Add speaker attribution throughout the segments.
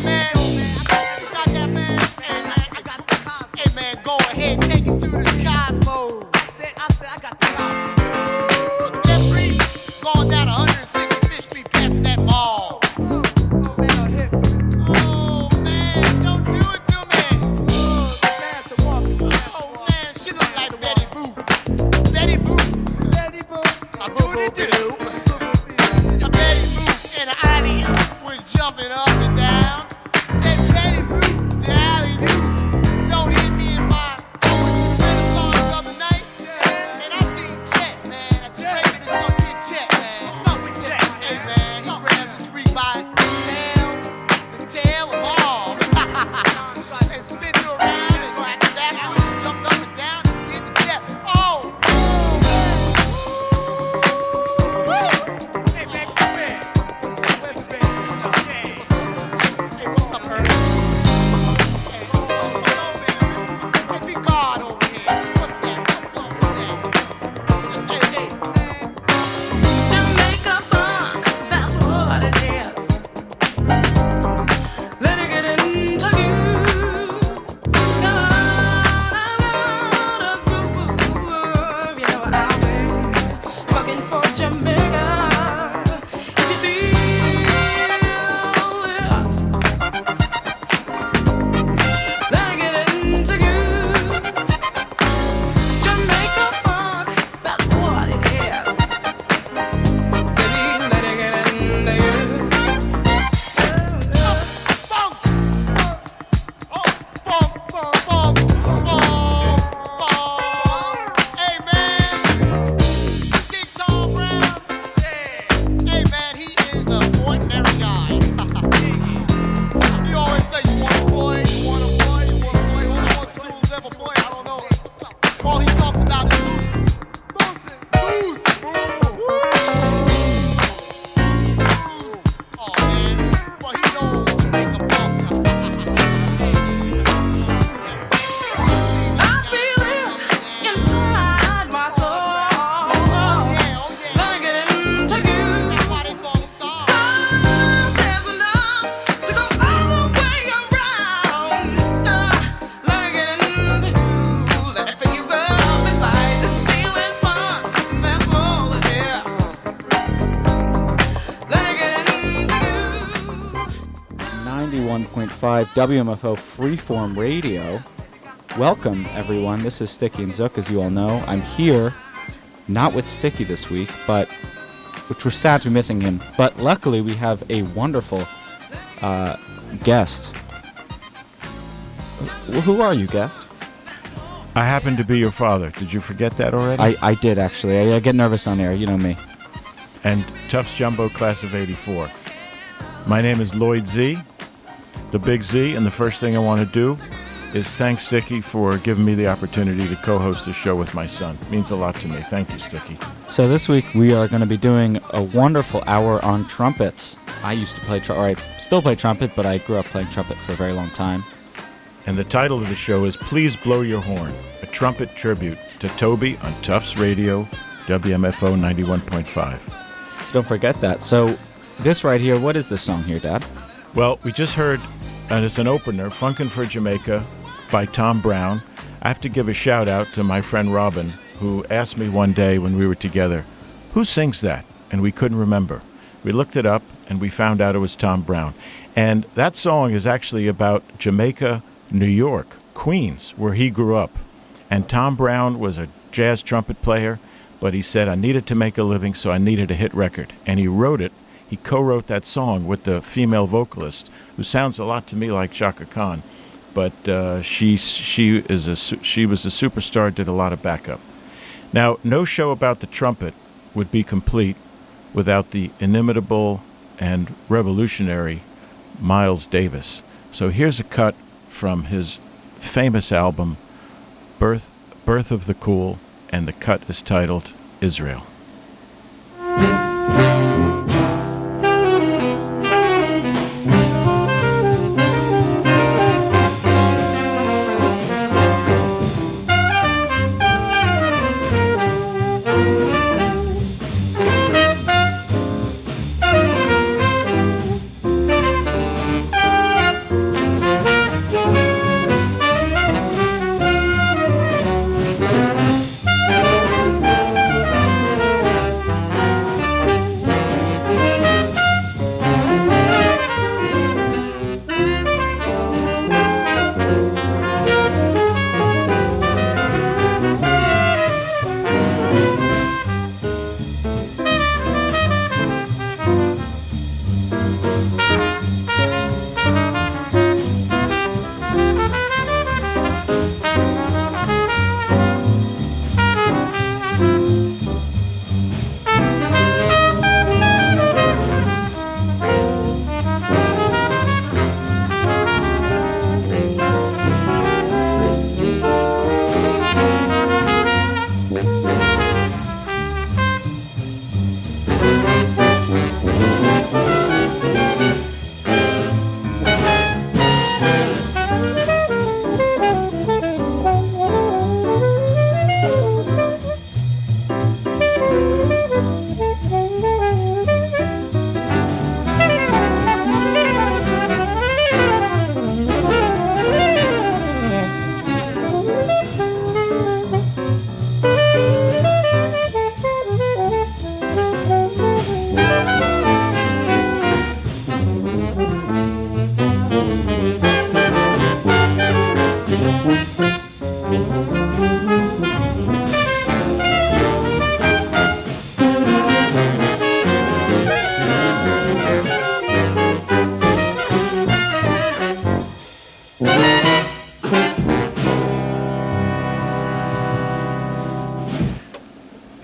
Speaker 1: 91.5 WMFO Freeform Radio. Welcome, everyone. This is Sticky and Zook, as you all know. I'm here, not with Sticky this week, which we're sad to be missing him. But luckily, we have a wonderful guest. Who are you, guest?
Speaker 2: I happen to be your father. Did you forget that already?
Speaker 1: I did, actually. I get nervous on air. You know me.
Speaker 2: And Tufts Jumbo Class of 84. My name is Lloyd Z, the Big Z, and the first thing I want to do is thank Sticky for giving me the opportunity to co-host the show with my son. It means a lot to me. Thank you, Sticky.
Speaker 1: So this week we are going to be doing a wonderful hour on trumpets. I used to play I still play trumpet, but I grew up playing trumpet for a very long time.
Speaker 2: And the title of the show is Please Blow Your Horn, a trumpet tribute to Toby on Tufts Radio, WMFO 91.5.
Speaker 1: So don't forget that. So this right here, what is this song here, Dad?
Speaker 2: Well, we just heard, and it's an opener, Funkin' for Jamaica by Tom Brown. I have to give a shout out to my friend Robin, who asked me one day when we were together, who sings that? And we couldn't remember. We looked it up, and we found out it was Tom Brown. And that song is actually about Jamaica, New York, Queens, where he grew up. And Tom Brown was a jazz trumpet player, but he said, I needed to make a living, so I needed a hit record. And he wrote it. He co-wrote that song with the female vocalist, who sounds a lot to me like Chaka Khan, but she was a superstar, did a lot of backup. Now, no show about the trumpet would be complete without the inimitable and revolutionary Miles Davis. So here's a cut from his famous album, Birth of the Cool, and the cut is titled Israel.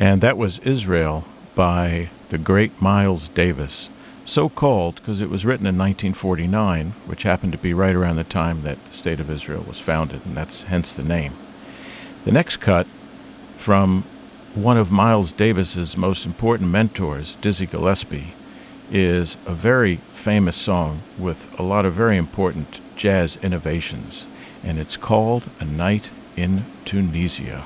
Speaker 2: And that was Israel by the great Miles Davis, so called because it was written in 1949, which happened to be right around the time that the State of Israel was founded, and that's hence the name. The next cut from one of Miles Davis's most important mentors, Dizzy Gillespie, is a very famous song with a lot of very important jazz innovations, and it's called A Night in Tunisia.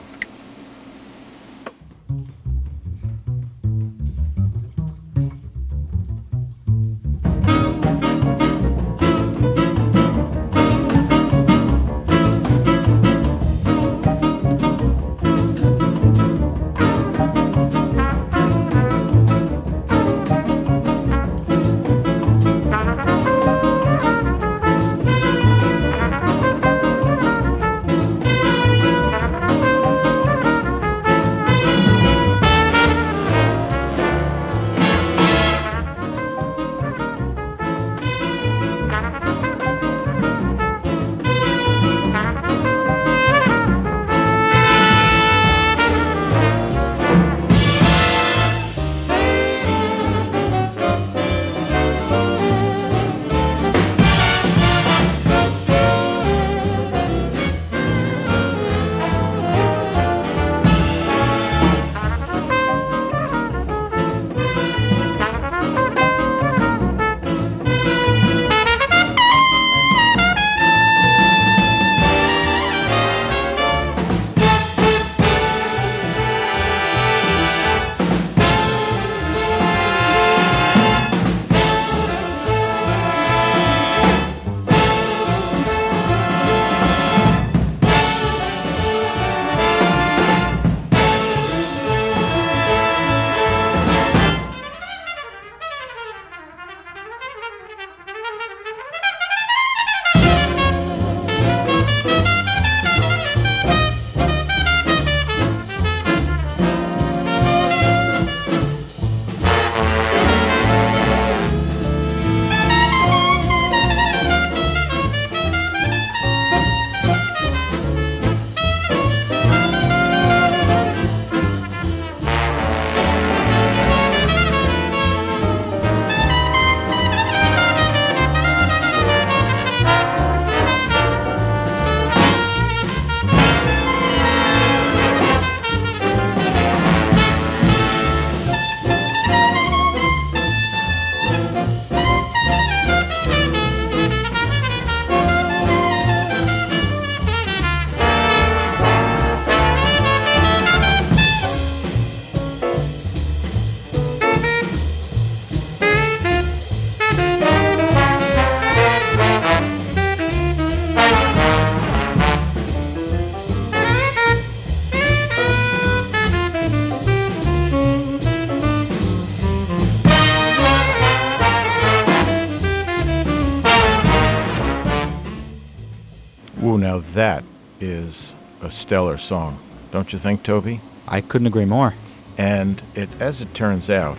Speaker 2: Ooh, now that is a stellar song, don't you think, Toby?
Speaker 1: I couldn't agree more.
Speaker 2: And as it turns out,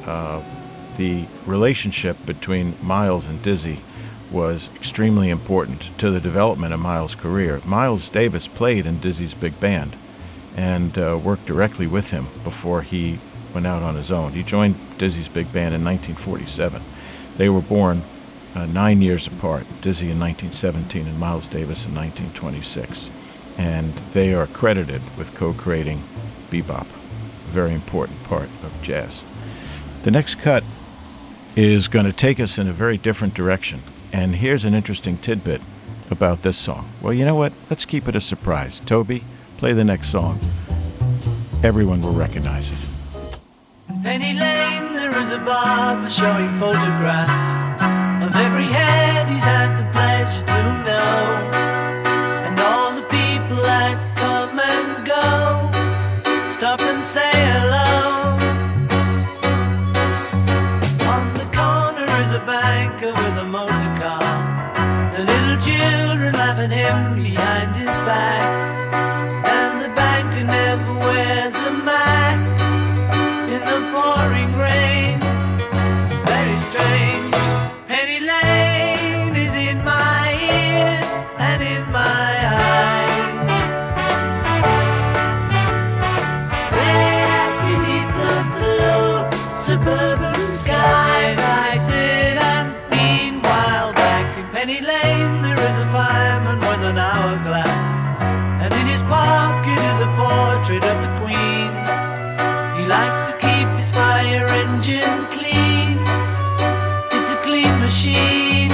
Speaker 2: the relationship between Miles and Dizzy was extremely important to the development of Miles' career. Miles Davis played in Dizzy's big band and worked directly with him before he went out on his own. He joined Dizzy's big band in 1947. They were born 9 years apart, Dizzy in 1917 and Miles Davis in 1926. And they are credited with co-creating bebop, a very important part of jazz. The next cut is going to take us in a very different direction. And here's an interesting tidbit about this song. Well, you know what? Let's keep it a surprise. Toby, play the next song. Everyone will recognize it.
Speaker 3: Penny Lane, there is a barber showing photographs of every head he's had the pleasure to know, and all the people that come and go stop and say hello. On the corner is a banker with a motor car, the little children laugh at him behind his back, and the banker never wears a Mac in the pouring rain. Very strange. Penny Lane is in my ears and in my eyes. There Lane there is a fireman with an hourglass, and in his pocket is a portrait of the Queen. He likes to keep his fire engine clean. It's a clean machine.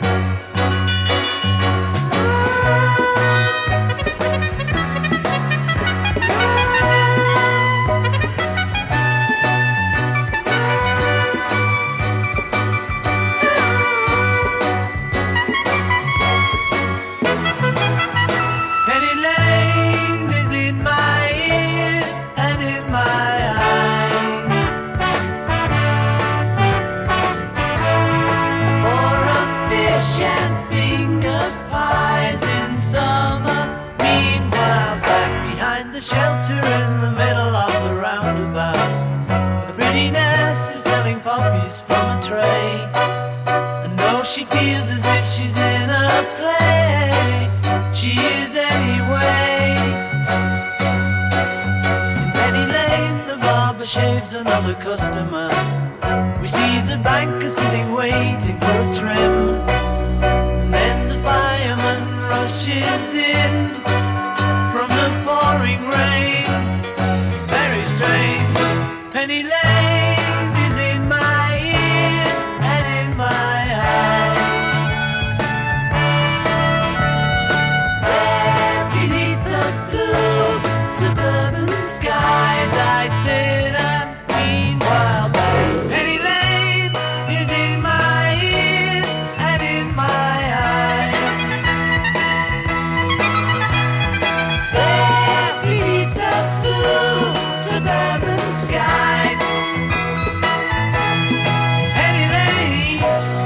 Speaker 3: Shelter in the middle of the roundabout, a pretty nurse is selling poppies from a tray, and though she feels as if she's in a play, she is anyway. In Penny Lane the barber shaves another customer. We see the banker sitting waiting for a trim, and then the fireman rushes in from the pouring rain. Very strange. Penny Lane is in my ears and in my eyes. There beneath the blue suburban skies I sit and meanwhile back. Penny Lane is in my ears and in my eyes. Suburban skies, Penny Lane.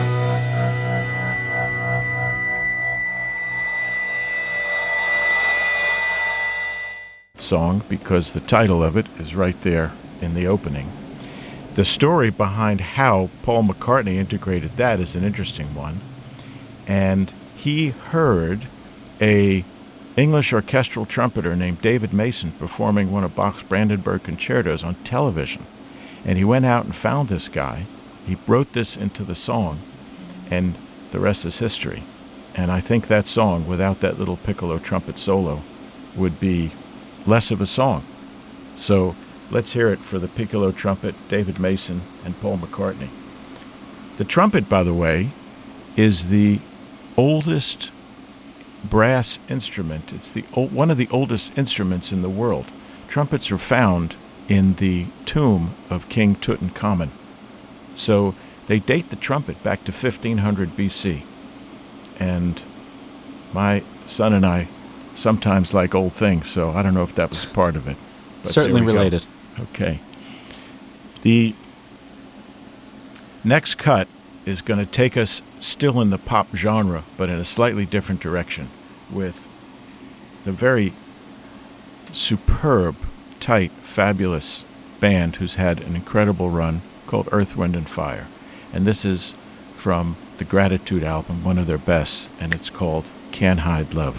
Speaker 2: Song, because the title of it is right there in the opening. The story behind how Paul McCartney integrated that is an interesting one. And he heard a English orchestral trumpeter named David Mason performing one of Bach's Brandenburg concertos on television. And he went out and found this guy. He wrote this into the song, and the rest is history. And I think that song, without that little piccolo trumpet solo, would be less of a song. So let's hear it for the piccolo trumpet, David Mason, and Paul McCartney. The trumpet, by the way, is the oldest brass instrument. It's one of the oldest instruments in the world. Trumpets are found in the tomb of King Tutankhamun. So they date the trumpet back to 1500 BC. And my son and I sometimes like old things, so I don't know if that was part of it. But
Speaker 1: certainly related.
Speaker 2: Okay. The next cut is going to take us still in the pop genre, but in a slightly different direction, with the very superb, tight, fabulous band who's had an incredible run called Earth, Wind & Fire. And this is from the Gratitude album, one of their best, and it's called Can't Hide Love.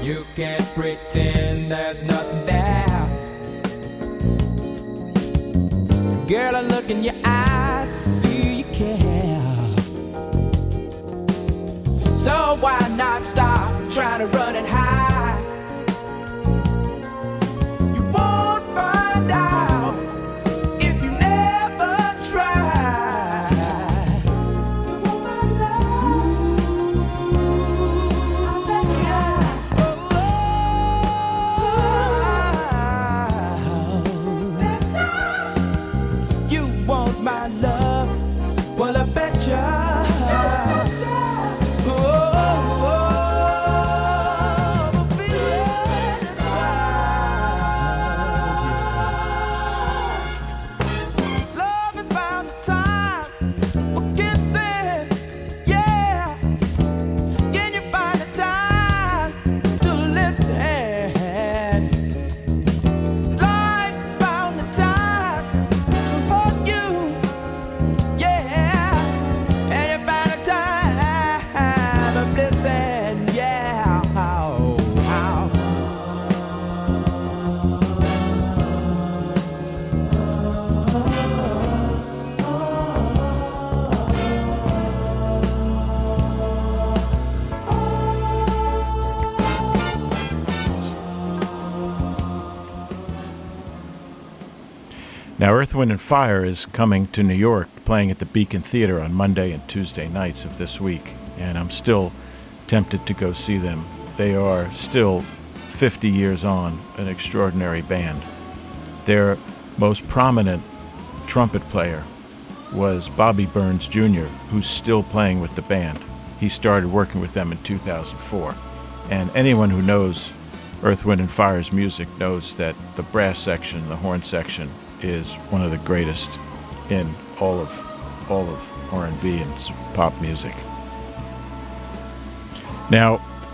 Speaker 4: You can't pretend there's nothing there. Girl, I look in your eyes, see you care. So why not stop trying to run and hide? You won't find out if you never try. You want my love? I bet you want my love? Well, I bet you.
Speaker 2: Now, Earth, Wind & Fire is coming to New York, playing at the Beacon Theater on Monday and Tuesday nights of this week, and I'm still tempted to go see them. They are still 50 years on, an extraordinary band. Their most prominent trumpet player was Bobby Burns Jr., who's still playing with the band. He started working with them in 2004. And anyone who knows Earth, Wind & Fire's music knows that the brass section, the horn section, is one of the greatest in all of R&B and pop music. Now,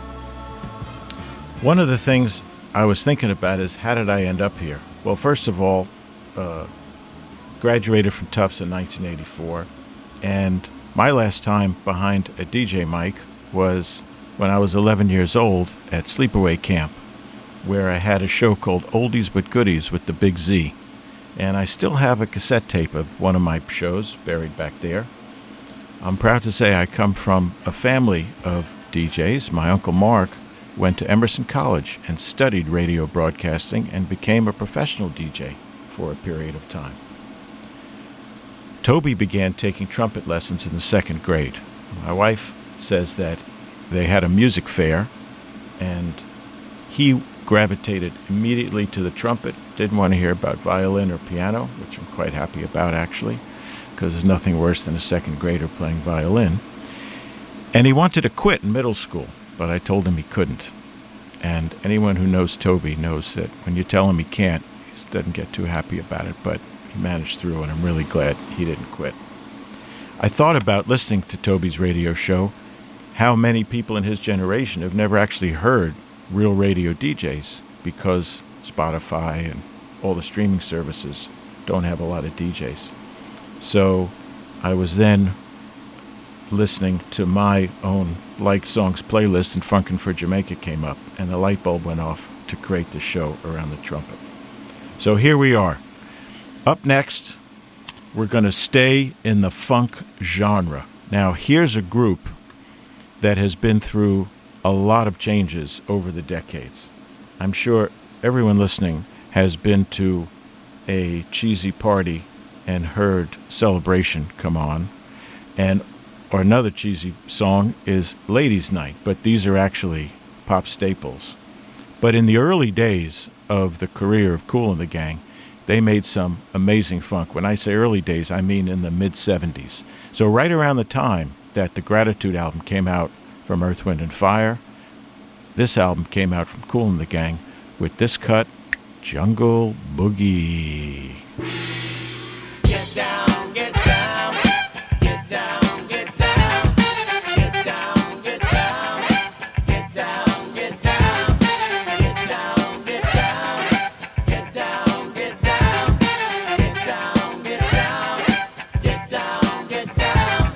Speaker 2: one of the things I was thinking about is, how did I end up here? Well, first of all, graduated from Tufts in 1984, and my last time behind a DJ mic was when I was 11 years old at Sleepaway Camp, where I had a show called Oldies But Goodies with the Big Z. And I still have a cassette tape of one of my shows buried back there. I'm proud to say I come from a family of DJs. My Uncle Mark went to Emerson College and studied radio broadcasting and became a professional DJ for a period of time. Toby began taking trumpet lessons in the 2nd grade. My wife says that they had a music fair, and he gravitated immediately to the trumpet, didn't want to hear about violin or piano, which I'm quite happy about, actually, because there's nothing worse than a 2nd grader playing violin. And he wanted to quit in middle school, but I told him he couldn't. And anyone who knows Toby knows that when you tell him he can't, he doesn't get too happy about it, but he managed through, and I'm really glad he didn't quit. I thought about listening to Toby's radio show, how many people in his generation have never actually heard real radio DJs, because Spotify and all the streaming services don't have a lot of DJs. So I was then listening to my own liked songs playlist, and Funkin' for Jamaica came up, and the light bulb went off to create the show around the trumpet. So here we are. Up next, we're going to stay in the funk genre. Now, here's a group that has been through a lot of changes over the decades. I'm sure everyone listening has been to a cheesy party and heard Celebration come on, or another cheesy song is Ladies' Night, but these are actually pop staples. But in the early days of the career of Kool and the Gang, they made some amazing funk. When I say early days, I mean in the mid-'70s. So right around the time that the Gratitude album came out from Earth, Wind & Fire, this album came out from Kool and the Gang with this cut, Jungle Boogie.
Speaker 3: Get down, get down, get down, get down, get down, get down, get down, get down, get down, get down, get down, get down, get down, get down, get down, get down.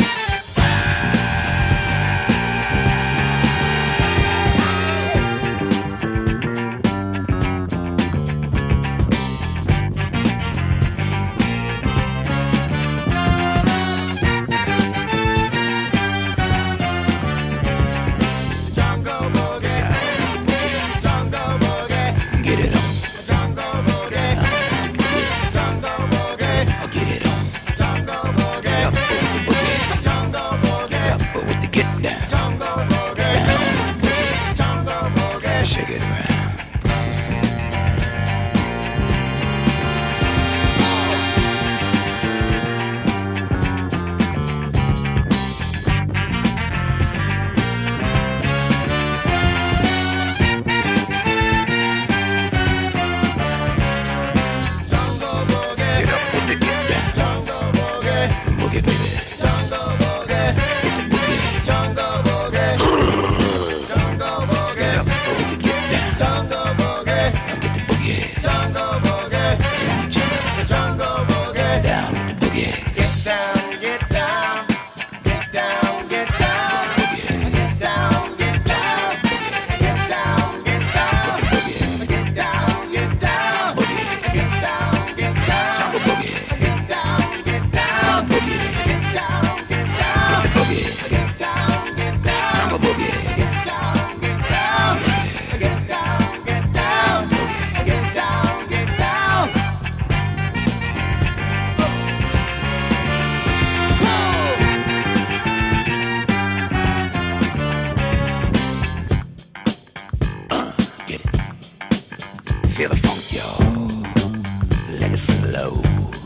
Speaker 5: Feel the funk, y'all. Let it flow.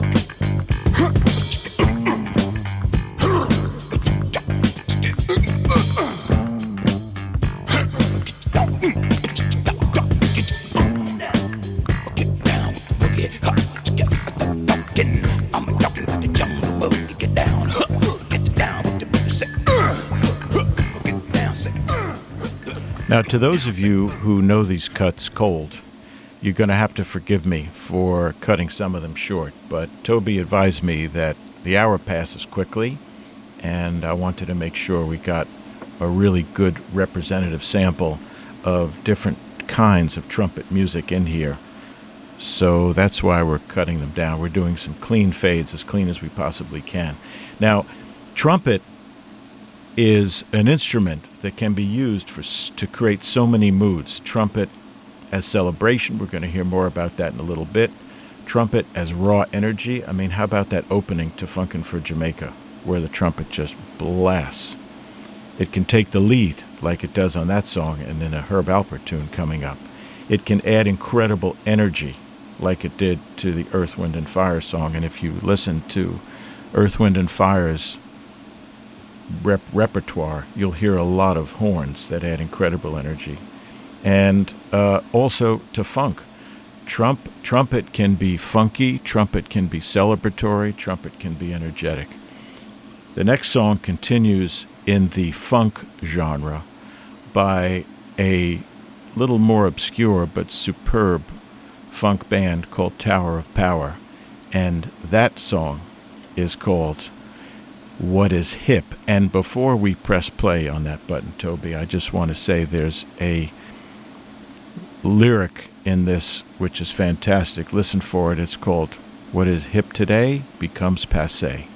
Speaker 2: Now, to those of you who know these cuts cold, you're going to have to forgive me for cutting some of them short. But Toby advised me that the hour passes quickly, and I wanted to make sure we got a really good representative sample of different kinds of trumpet music in here. So that's why we're cutting them down. We're doing some clean fades, as clean as we possibly can. Now, trumpet is an instrument that can be used to create so many moods. Trumpet as celebration, we're going to hear more about that in a little bit. Trumpet as raw energy. I mean, how about that opening to Funkin' for Jamaica, where the trumpet just blasts? It can take the lead, like it does on that song and in a Herb Alpert tune coming up. It can add incredible energy, like it did to the Earth, Wind & Fire song. And if you listen to Earth, Wind & Fire's repertoire, you'll hear a lot of horns that add incredible energy. And also to funk. Trumpet can be funky, trumpet can be celebratory, trumpet can be energetic. The next song continues in the funk genre by a little more obscure but superb funk band called Tower of Power. And that song is called What Is Hip? And before we press play on that button, Toby, I just want to say there's a lyric in this which is fantastic. Listen for it. It's called What Is Hip Today Becomes Passé.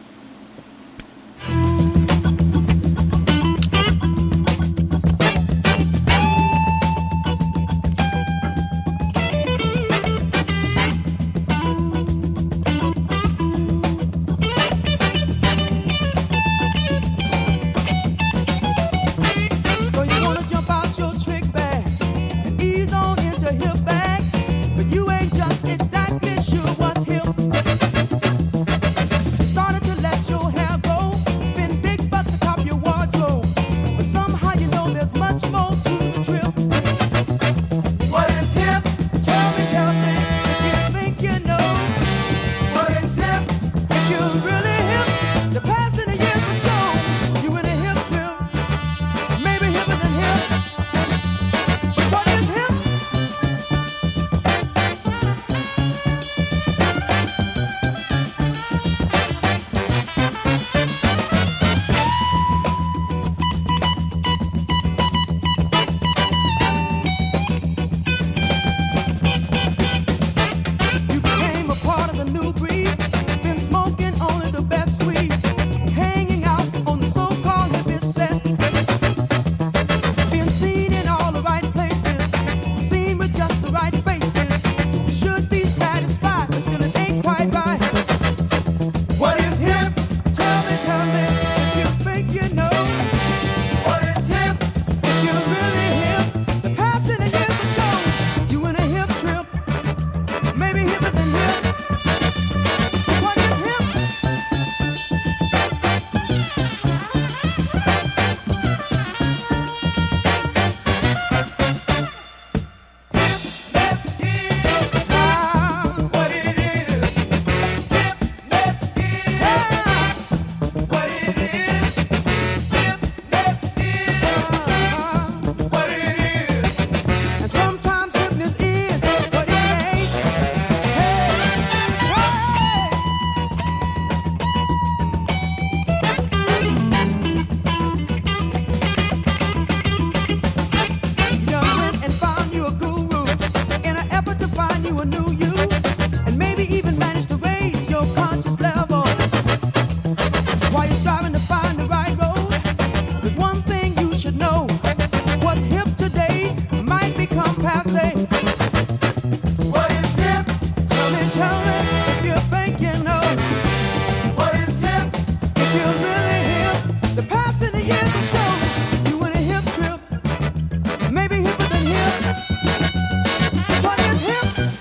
Speaker 4: Maybe hipper than hip. What is hip?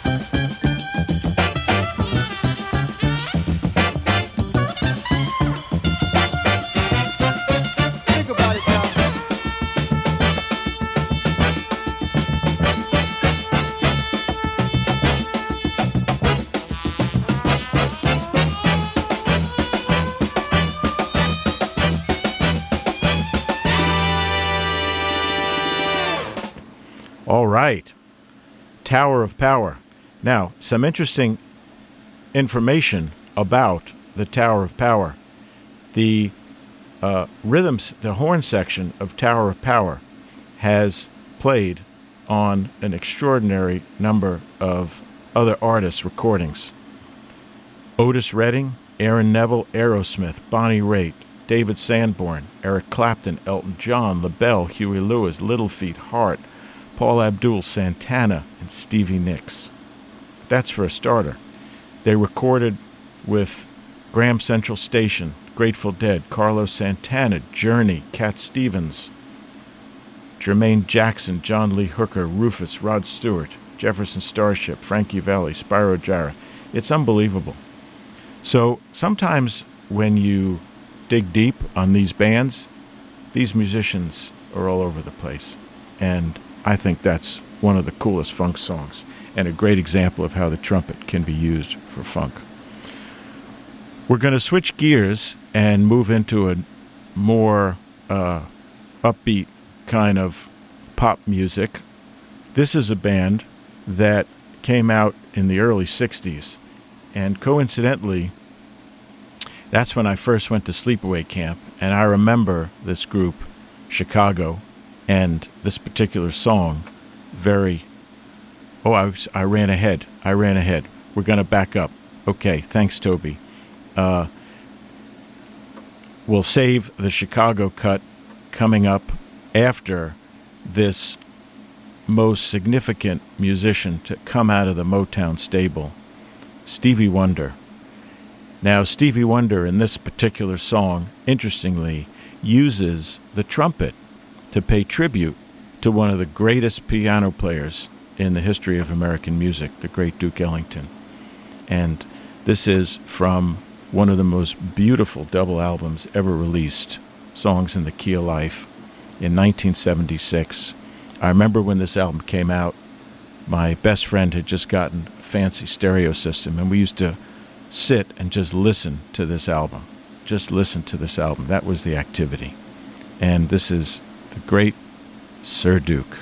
Speaker 2: All right. Tower of Power. Now, some interesting information about the Tower of Power. The rhythms, the horn section of Tower of Power has played on an extraordinary number of other artists' recordings. Otis Redding, Aaron Neville, Aerosmith, Bonnie Raitt, David Sanborn, Eric Clapton, Elton John, LaBelle, Huey Lewis, Little Feat, Hart, Paul Abdul, Santana, and Stevie Nicks. That's for a starter. They recorded with Graham Central Station, Grateful Dead, Carlos Santana, Journey, Cat Stevens, Jermaine Jackson, John Lee Hooker, Rufus, Rod Stewart, Jefferson Starship, Frankie Valli, Spyro Gyra. It's unbelievable. So sometimes when you dig deep on these bands, these musicians are all over the place. And I think that's one of the coolest funk songs and a great example of how the trumpet can be used for funk. We're going to switch gears and move into a more upbeat kind of pop music. This is a band that came out in the early 60s, and coincidentally, that's when I first went to sleepaway camp, and I remember this group, Chicago, and this particular song very... Oh, I ran ahead. We're going to back up. Okay, thanks, Toby. We'll save the Chicago cut coming up after this most significant musician to come out of the Motown stable, Stevie Wonder. Now, Stevie Wonder in this particular song, interestingly, uses the trumpet to pay tribute to one of the greatest piano players in the history of American music, the great Duke Ellington. And this is from one of the most beautiful double albums ever released, Songs in the Key of Life, in 1976. I remember when this album came out, my best friend had just gotten a fancy stereo system, and we used to sit and just listen to this album. That was the activity. And this is the great Sir Duke.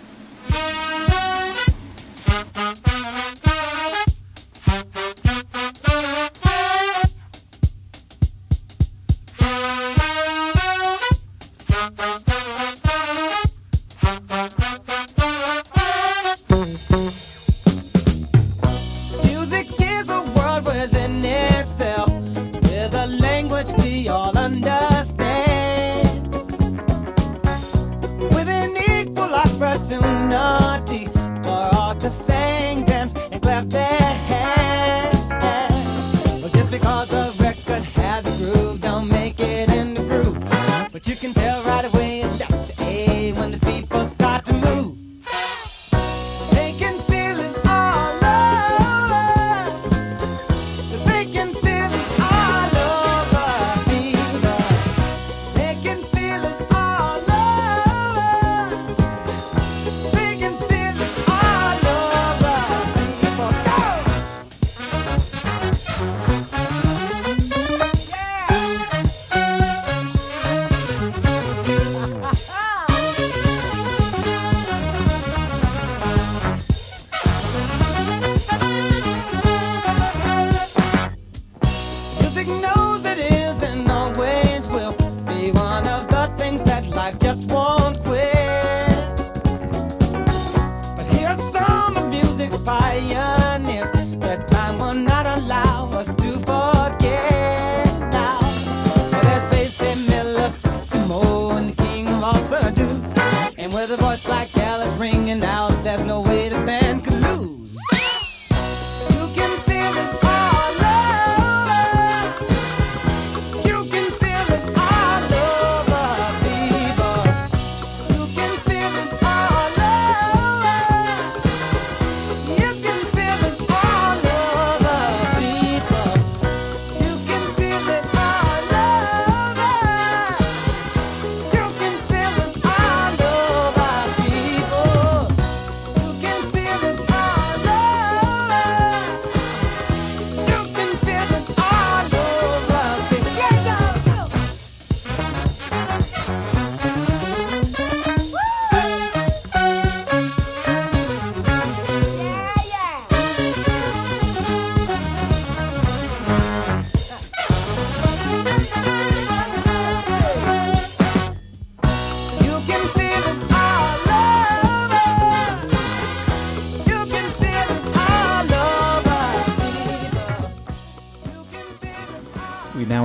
Speaker 4: Music is a world within itself, with a language we all understand, with an equal opportunity for all to sing, dance, and clap their hands. But just because a record has a groove, don't make it in the groove. But you can tell right away left to A when the people start to move. They can feel it all over. They can feel it all over people. They can feel it all over. They can feel it all over people. Go! Music knows it is and always will be one of the things that life just won't quit. But here's some of music's pioneers that time will not allow us to forget now. Well, there's Basie Miller, Satchmo, and the king of all Sir Duke. And with a voice like Alice ringing out, there's no way the band could lose. You can feel it all over. You can feel it all over, people. You can feel it all over. You can feel it all over, people. You can feel it all over. You can feel it all over, people. You can feel it all over.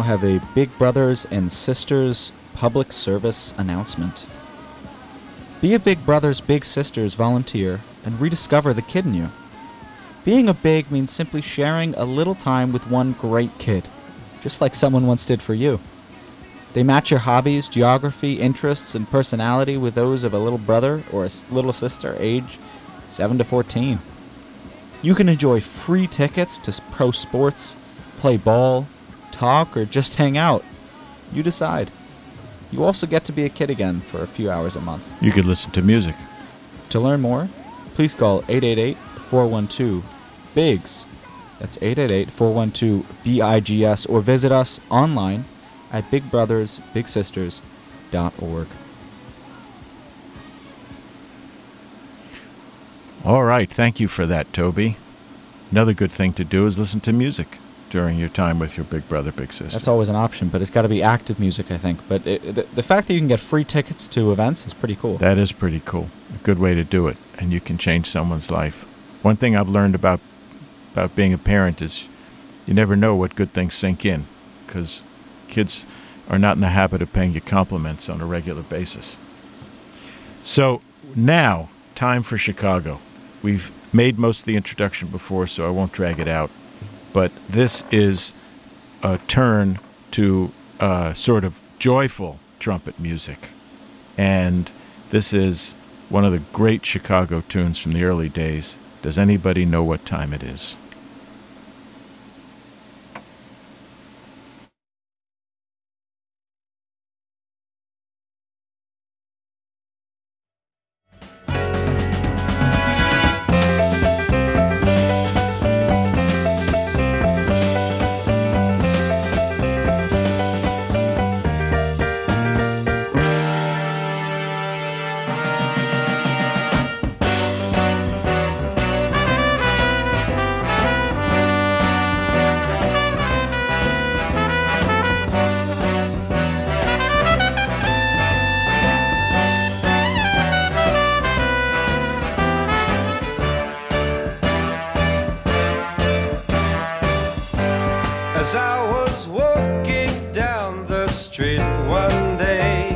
Speaker 1: have a Big Brothers and Sisters public service announcement. Be a Big Brothers Big Sisters volunteer and rediscover the kid in you. Being a big means simply sharing a little time with one great kid, just like someone once did for you. They match your hobbies, geography, interests, and personality with those of a little brother or a little sister age 7 to 14. You can enjoy free tickets to pro sports, play ball, talk, or just hang out. You decide. You also get to be a kid again for a few hours a month.
Speaker 2: You could listen to music.
Speaker 1: To learn more, please call 888-412-BIGS. That's 888-412-BIGS, or visit us online at bigbrothersbigsisters.org.
Speaker 2: All right, thank you for that, Toby. Another good thing to do is listen to music during your time with your big brother, big sister.
Speaker 1: That's always an option, but it's got to be active music, I think. But the fact that you can get free tickets to events is pretty cool.
Speaker 2: That is pretty cool. A good way to do it, and you can change someone's life. One thing I've learned about being a parent is you never know what good things sink in, because kids are not in the habit of paying you compliments on a regular basis. So now, time for Chicago. We've made most of the introduction before, so I won't drag it out. But this is a turn to sort of joyful trumpet music. And this is one of the great Chicago tunes from the early days. Does anybody know what time it is?
Speaker 4: As I was walking down the street one day,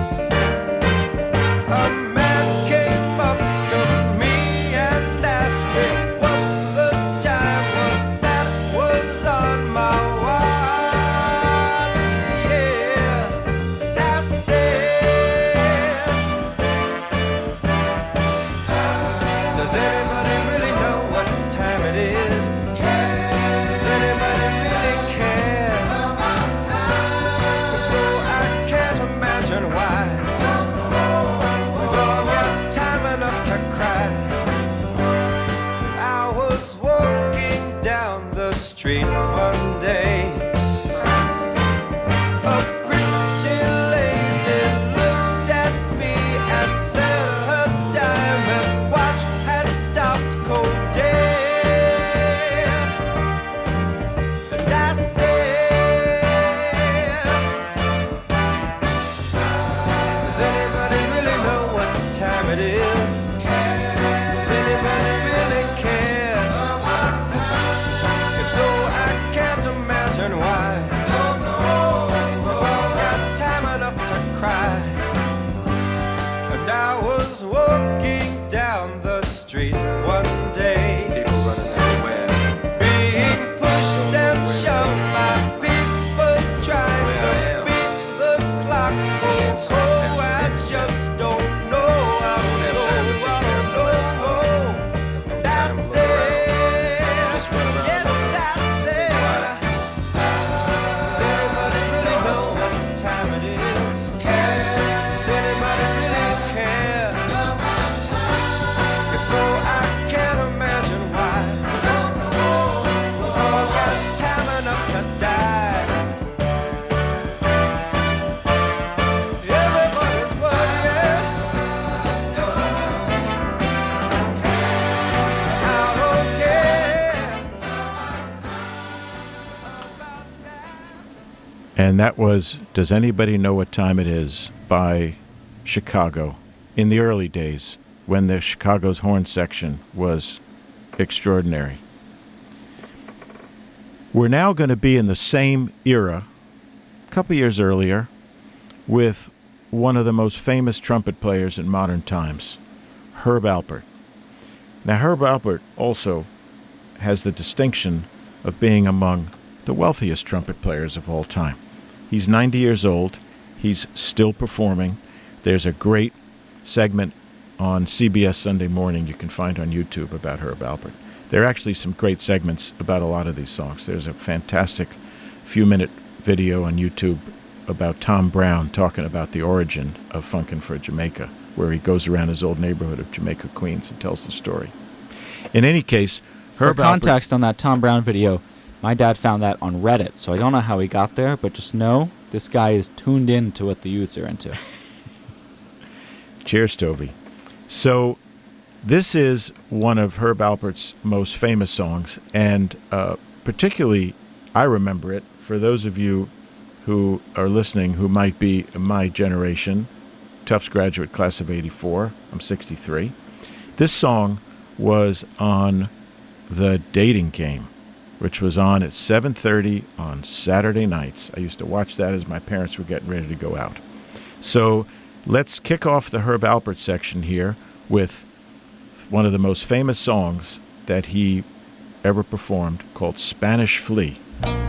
Speaker 4: a man came up to me and asked me what the time was that was on my watch. Yeah, I said, does anybody really know what time it is? Does anybody really care? If so, I can't imagine why. We've all got time enough to cry. And I was walking down the street one day. A pretty lady looked at me and said her diamond watch had stopped cold dead. And I said, does anybody really know what time it is? Does anybody really care? If so, I can't imagine why. We've all got time enough to cry. And I was walking down the street one day. People running everywhere. Being pushed and shoved by people trying to beat the clock. Oh, I just don't know. I don't know. And I said, yes, I said, does anybody really know what time it is? Does anybody really care? If so, I can't imagine why. We've all got time enough to die. Everybody's worried. I don't care.
Speaker 2: And that was Does Anybody Know What Time It Is by Chicago in the early days when the Chicago's horn section was extraordinary. We're now going to be in the same era couple years earlier with one of the most famous trumpet players in modern times, Herb Alpert. Now, Herb Alpert also has the distinction of being among the wealthiest trumpet players of all time. He's 90 years old. He's still performing. There's a great segment on CBS Sunday Morning you can find on YouTube about Herb Alpert. There are actually some great segments about a lot of these songs. There's a fantastic few-minute video on YouTube about Tom Brown talking about the origin of Funkin' for Jamaica, where he goes around his old neighborhood of Jamaica, Queens, and tells the story. In any case, Herb
Speaker 1: For context on that Tom Brown video, my dad found that on Reddit, so I don't know how he got there, but just know this guy is tuned in to what the youths are into.
Speaker 2: Cheers, Toby. So this is one of Herb Alpert's most famous songs, and particularly I remember it. For those of you who are listening who might be my generation, Tufts graduate class of 84, I'm 63, this song was on The Dating Game, which was on at 7:30 on Saturday nights. I used to watch that as my parents were getting ready to go out. So let's kick off the Herb Alpert section here with one of the most famous songs that he ever performed, called Spanish Flea.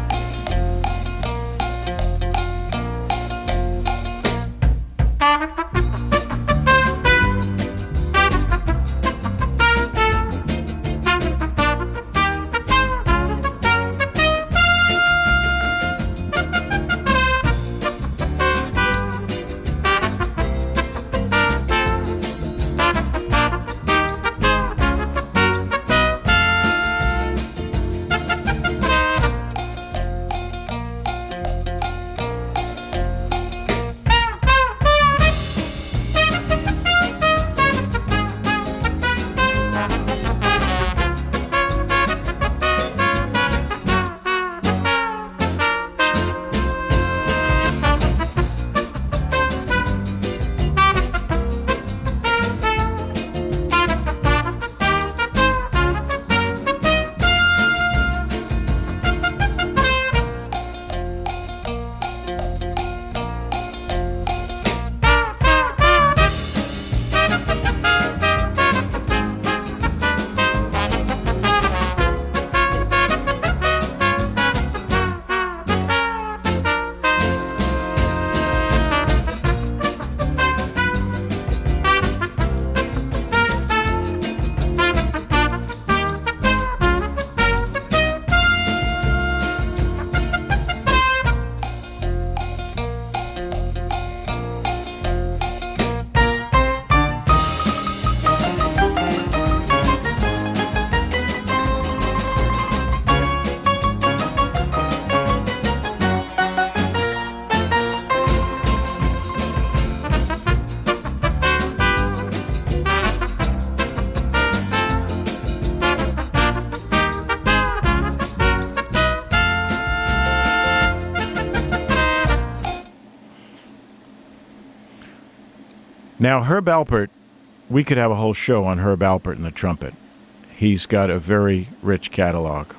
Speaker 2: Now, Herb Alpert, we could have a whole show on Herb Alpert and the trumpet. He's got a very rich catalog.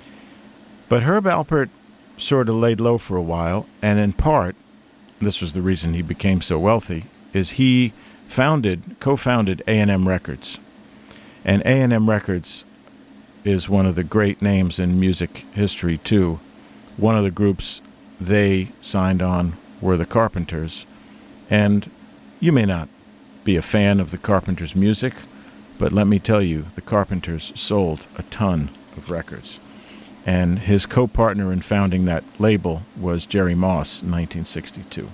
Speaker 2: But Herb Alpert sort of laid low for a while, and in part, this was the reason he became so wealthy, is he co-founded A&M Records. And A&M Records is one of the great names in music history, too. One of the groups they signed on were the Carpenters. And you may not be a fan of the Carpenters' music, but let me tell you, the Carpenters sold a ton of records. And his co-partner in founding that label was Jerry Moss in 1962.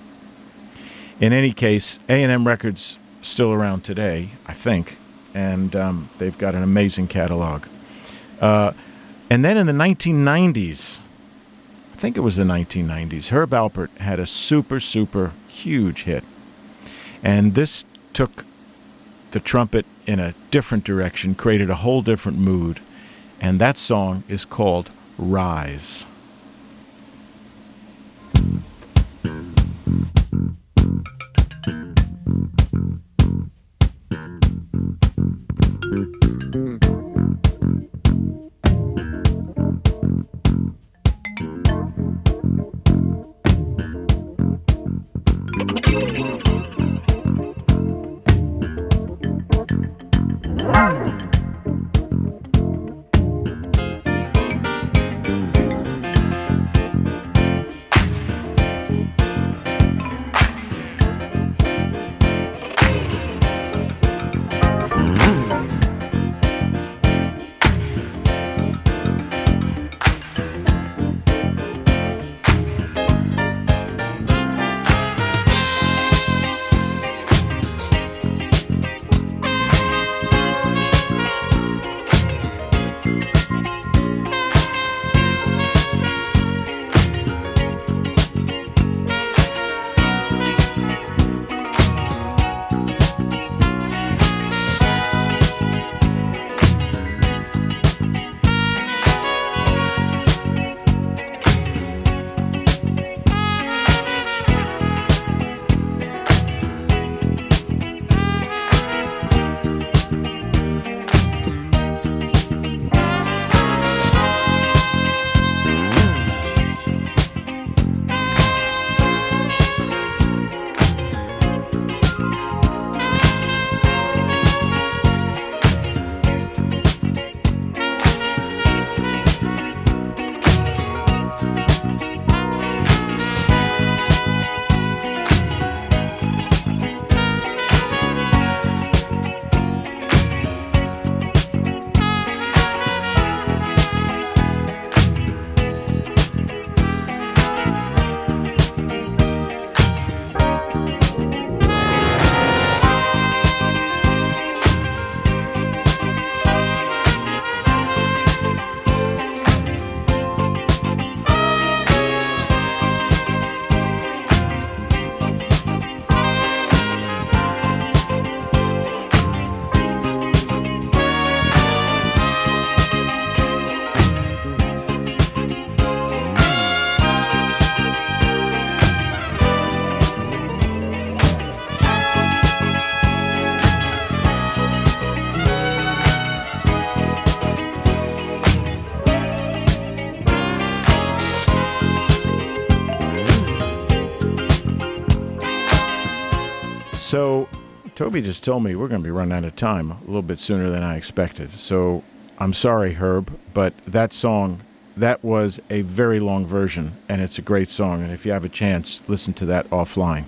Speaker 2: In any case, A&M Records still around today, I think, and they've got an amazing catalog. And then in the 1990s, I think it was the 1990s, Herb Alpert had a super, super huge hit. And this took the trumpet in a different direction, created a whole different mood, and that song is called Rise. So, Toby just told me we're going to be running out of time a little bit sooner than I expected. So, I'm sorry, Herb, but that song, that was a very long version, and it's a great song. And if you have a chance, listen to that offline.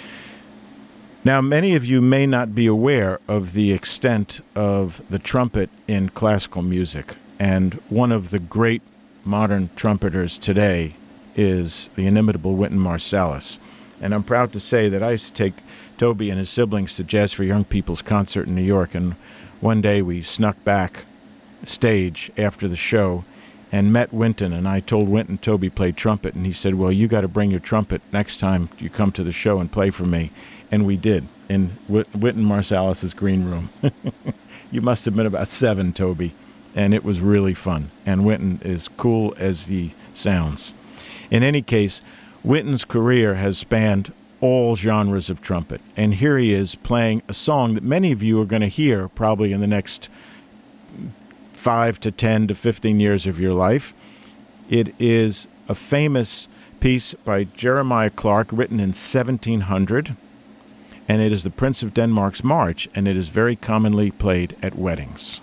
Speaker 2: Now, many of you may not be aware of the extent of the trumpet in classical music, and one of the great modern trumpeters today is the inimitable Wynton Marsalis. And I'm proud to say that I used to take Toby and his siblings to Jazz for Young People's concert in New York, and one day we snuck back stage after the show and met Wynton, and I told Wynton Toby played trumpet, and he said, well, you got to bring your trumpet next time you come to the show and play for me. And we did, in Wynton Marsalis's green room. You must have been about 7, Toby, and it was really fun. And Wynton is cool as he sounds. In any case, Wynton's career has spanned all genres of trumpet, and here he is playing a song that many of you are going to hear probably in the next 5 to 10 to 15 years of your life. It is a famous piece by Jeremiah Clark written in 1700, and it is the Prince of Denmark's March, and it is very commonly played at weddings.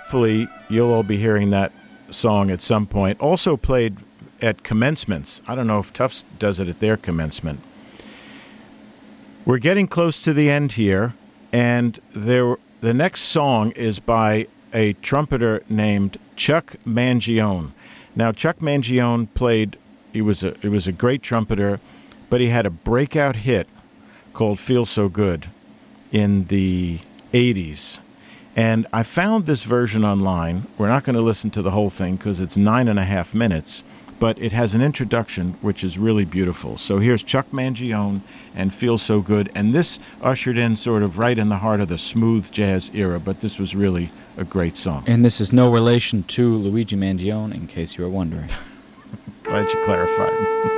Speaker 2: hopefully you'll all be hearing that song at some point. Also played at commencements. I don't know if Tufts does it at their commencement. We're getting close to the end here, and the next song is by a trumpeter named Chuck Mangione. Now, Chuck Mangione played, he was a great trumpeter, but he had a breakout hit called Feel So Good in the 80s. And I found this version online. We're not going to listen to the whole thing because it's 9.5 minutes, but it has an introduction which is really beautiful. So here's Chuck Mangione and Feel So Good, and this ushered in sort of right in the heart of the smooth jazz era, but this was really a great song.
Speaker 1: And this is no relation to Luigi Mangione, in case you were wondering.
Speaker 2: Glad you clarified.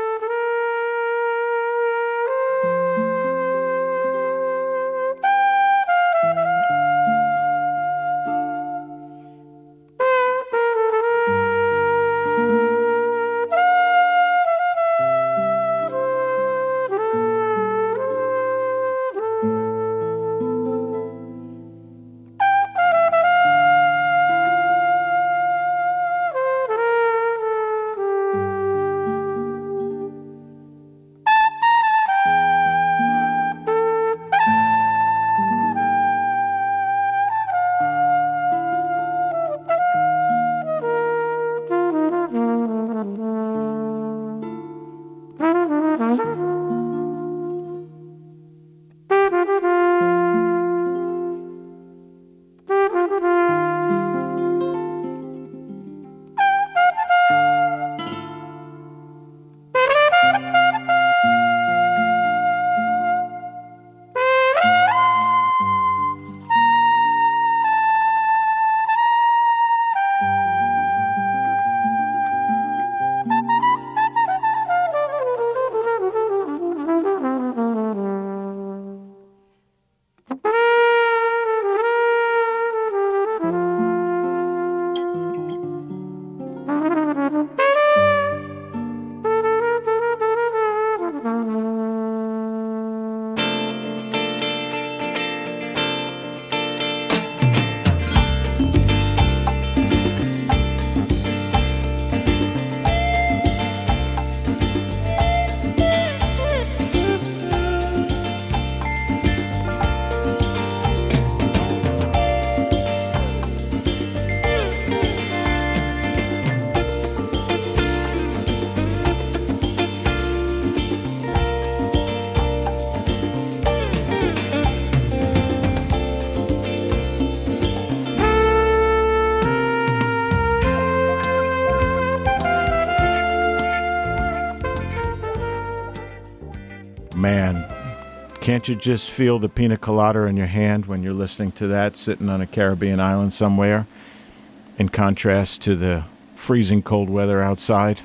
Speaker 2: Man, can't you just feel the pina colada in your hand when you're listening to that, sitting on a Caribbean island somewhere, in contrast to the freezing cold weather outside?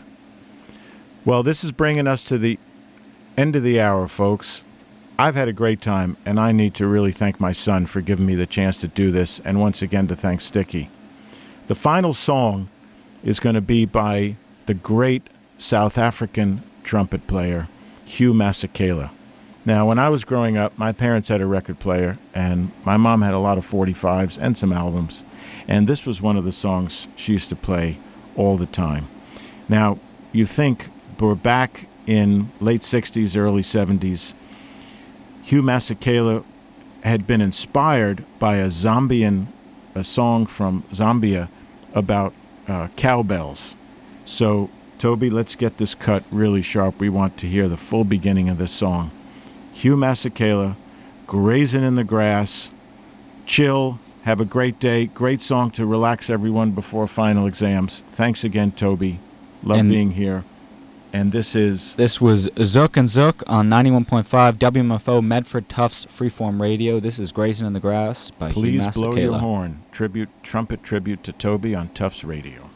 Speaker 2: Well, this is bringing us to the end of the hour, folks. I've had a great time, and I need to really thank my son for giving me the chance to do this, and once again to thank Sticky. The final song is going to be by the great South African trumpet player, Hugh Masekela. Now, when I was growing up, my parents had a record player, and my mom had a lot of 45s and some albums, and this was one of the songs she used to play all the time. Now, you think we're back in late 60s, early 70s. Hugh Masekela had been inspired by a song from Zambia about cowbells. So, Toby, let's get this cut really sharp. We want to hear the full beginning of this song. Hugh Masekela, Grazing in the Grass. Chill, have a great day. Great song to relax everyone before final exams. Thanks again, Toby. Love being here. And this was
Speaker 1: Zook and Zook on 91.5 WMFO Medford Tufts Freeform Radio. This is Grazing in the Grass by Hugh Masekela.
Speaker 2: Please blow your horn. Trumpet tribute to Toby on Tufts Radio.